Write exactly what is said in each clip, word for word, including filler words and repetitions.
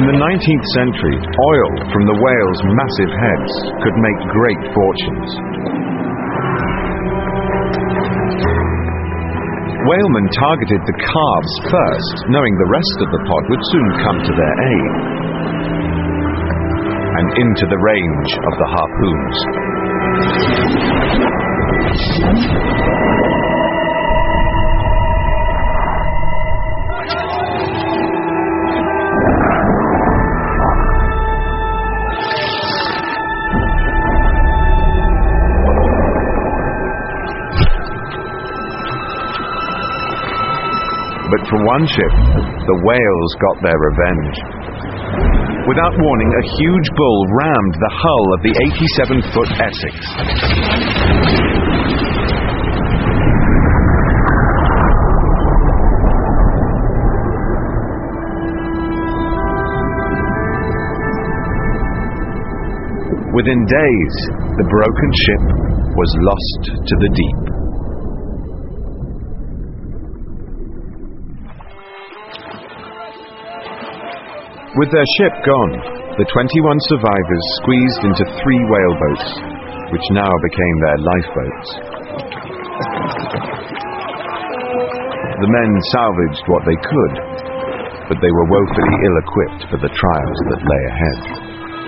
In the nineteenth century, oil from the whales' massive heads could make great fortunes. Whalemen targeted the calves first, knowing the rest of the pod would soon come to their aid. And into the range of the harpoons. But for one ship, the whales got their revenge. Without warning, a huge bull rammed the hull of the eighty-seven foot Essex. Within days, the broken ship was lost to the deep. With their ship gone, the twenty-one survivors squeezed into three whaleboats, which now became their lifeboats. The men salvaged what they could, but they were woefully ill-equipped for the trials that lay ahead.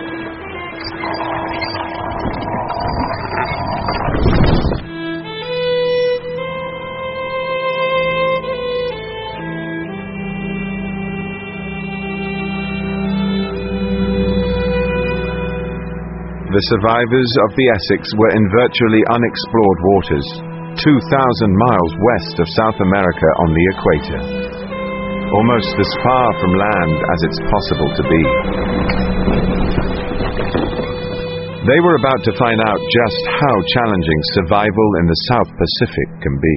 The survivors of the Essex were in virtually unexplored waters, two thousand miles west of South America on the equator. Almost as far from land as it's possible to be. They were about to find out just how challenging survival in the South Pacific can be.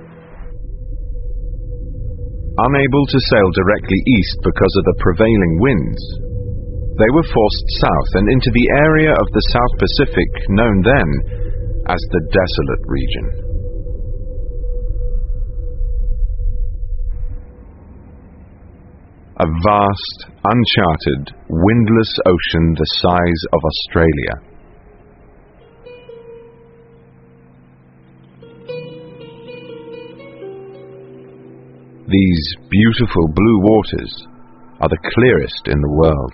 Unable to sail directly east because of the prevailing winds, they were forced south and into the area of the South Pacific known then as the Desolate Region. A vast, uncharted, windless ocean the size of Australia. These beautiful blue waters are the clearest in the world.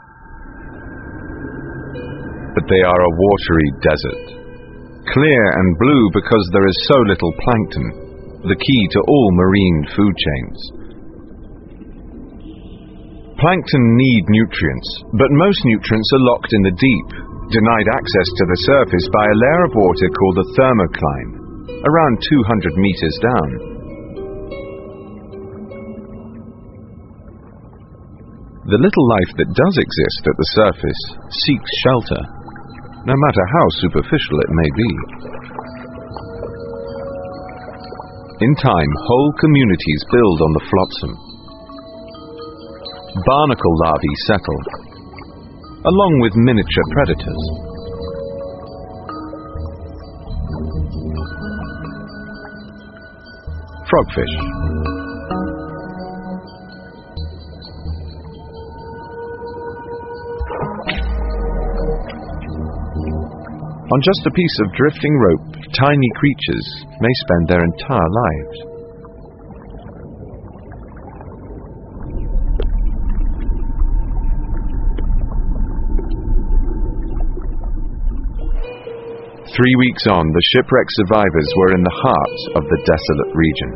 But they are a watery desert. Clear and blue because there is so little plankton, the key to all marine food chains. Plankton need nutrients, but most nutrients are locked in the deep, denied access to the surface by a layer of water called the thermocline, around two hundred meters down. The little life that does exist at the surface seeks shelter, no matter how superficial it may be. In time, whole communities build on the flotsam. Barnacle larvae settle, along with miniature predators. Frogfish. On just a piece of drifting rope, tiny creatures may spend their entire lives. Three weeks on, the shipwreck survivors were in the heart of the Desolate Region,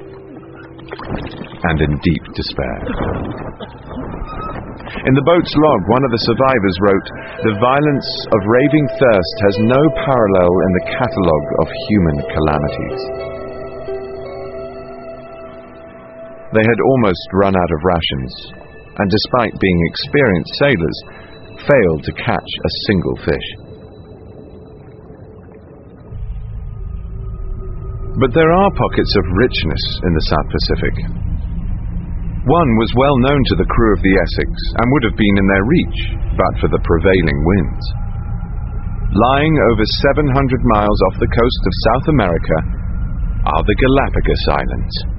and in deep despair. In the boat's log, one of the survivors wrote, "The violence of raving thirst has no parallel in the catalogue of human calamities." They had almost run out of rations, and despite being experienced sailors, failed to catch a single fish. But there are pockets of richness in the South Pacific. One was well known to the crew of the Essex and would have been in their reach but for the prevailing winds. Lying over seven hundred miles off the coast of South America are the Galapagos Islands.